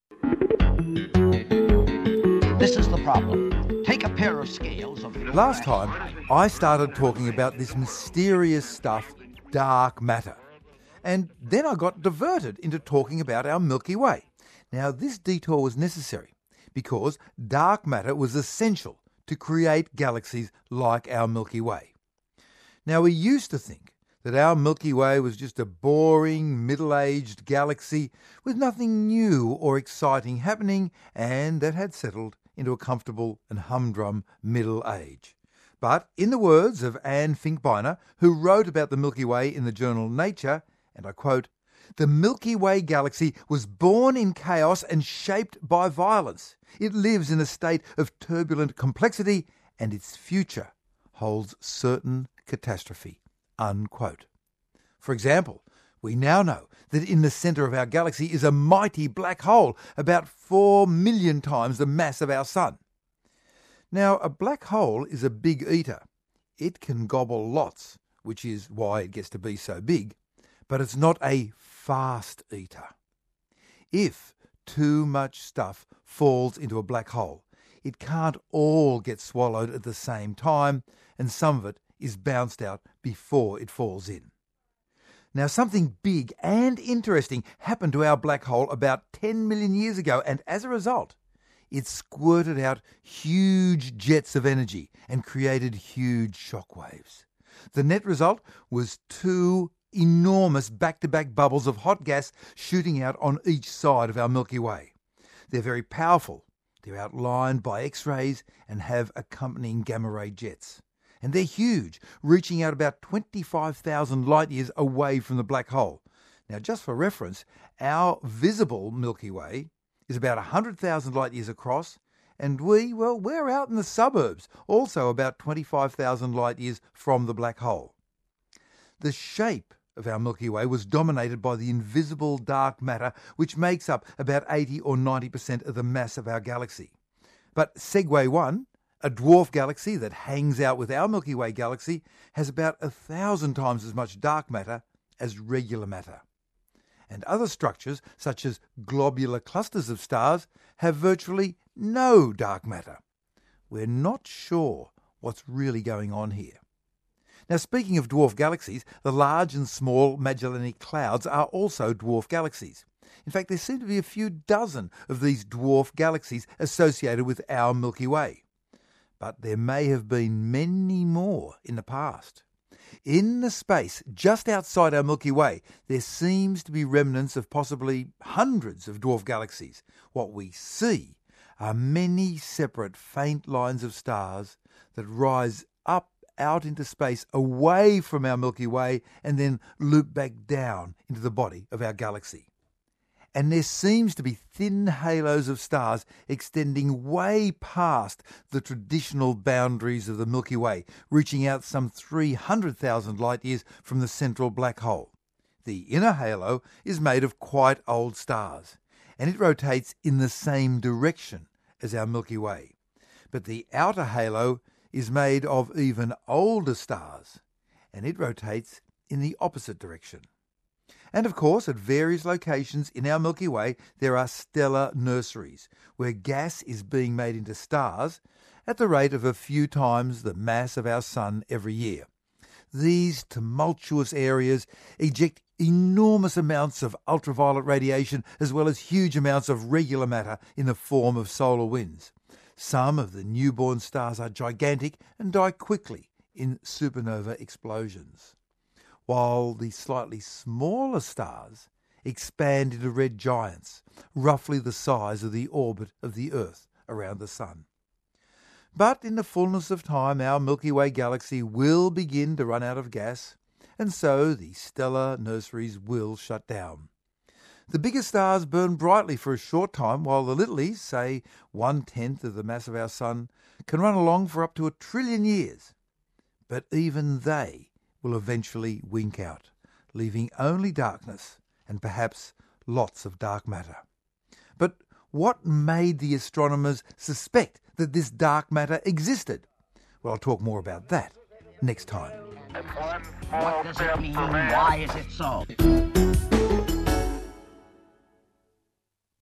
This is the problem. Take a pair of scales of... Last time, I started talking about this mysterious stuff, dark matter. And then I got diverted into talking about our Milky Way. Now, this detour was necessary because dark matter was essential to create galaxies like our Milky Way. Now, we used to think that our Milky Way was just a boring, middle-aged galaxy with nothing new or exciting happening, and that had settled into a comfortable and humdrum middle age. But in the words of Anne Finkbeiner, who wrote about the Milky Way in the journal Nature, and I quote, "The Milky Way galaxy was born in chaos and shaped by violence. It lives in a state of turbulent complexity, and its future holds certain catastrophe." Unquote. For example, we now know that in the centre of our galaxy is a mighty black hole, about 4 million times the mass of our Sun. Now, a black hole is a big eater. It can gobble lots, which is why it gets to be so big, but it's not a fast eater. If too much stuff falls into a black hole, it can't all get swallowed at the same time, and some of it is bounced out before it falls in. Now, something big and interesting happened to our black hole about 10 million years ago, and as a result, it squirted out huge jets of energy and created huge shockwaves. The net result was 2 enormous back-to-back bubbles of hot gas shooting out on each side of our Milky Way. They're very powerful. They're outlined by X-rays and have accompanying gamma-ray jets. And they're huge, reaching out about 25,000 light-years away from the black hole. Now, just for reference, our visible Milky Way is about 100,000 light-years across, and we're out in the suburbs, also about 25,000 light-years from the black hole. The shape of our Milky Way was dominated by the invisible dark matter, which makes up about 80 or 90% of the mass of our galaxy. But Segway 1, a dwarf galaxy that hangs out with our Milky Way galaxy, has about 1,000 times as much dark matter as regular matter. And other structures, such as globular clusters of stars, have virtually no dark matter. We're not sure what's really going on here. Now, speaking of dwarf galaxies, the large and small Magellanic Clouds are also dwarf galaxies. In fact, there seem to be a few dozen of these dwarf galaxies associated with our Milky Way. But there may have been many more in the past. In the space just outside our Milky Way, there seems to be remnants of possibly hundreds of dwarf galaxies. What we see are many separate faint lines of stars that rise up out into space away from our Milky Way and then loop back down into the body of our galaxy. And there seems to be thin halos of stars extending way past the traditional boundaries of the Milky Way, reaching out some 300,000 light-years from the central black hole. The inner halo is made of quite old stars, and it rotates in the same direction as our Milky Way. But the outer halo is made of even older stars, and it rotates in the opposite direction. And of course, at various locations in our Milky Way, there are stellar nurseries, where gas is being made into stars at the rate of a few times the mass of our Sun every year. These tumultuous areas eject enormous amounts of ultraviolet radiation, as well as huge amounts of regular matter in the form of solar winds. Some of the newborn stars are gigantic and die quickly in supernova explosions, while the slightly smaller stars expand into red giants, roughly the size of the orbit of the Earth around the Sun. But in the fullness of time, our Milky Way galaxy will begin to run out of gas, and so the stellar nurseries will shut down. The bigger stars burn brightly for a short time, while the littlies, say 1/10 of the mass of our Sun, can run along for up to 1 trillion years. But even they will eventually wink out, leaving only darkness and perhaps lots of dark matter. But what made the astronomers suspect that this dark matter existed? Well, I'll talk more about that next time. What does it mean? Why is it so?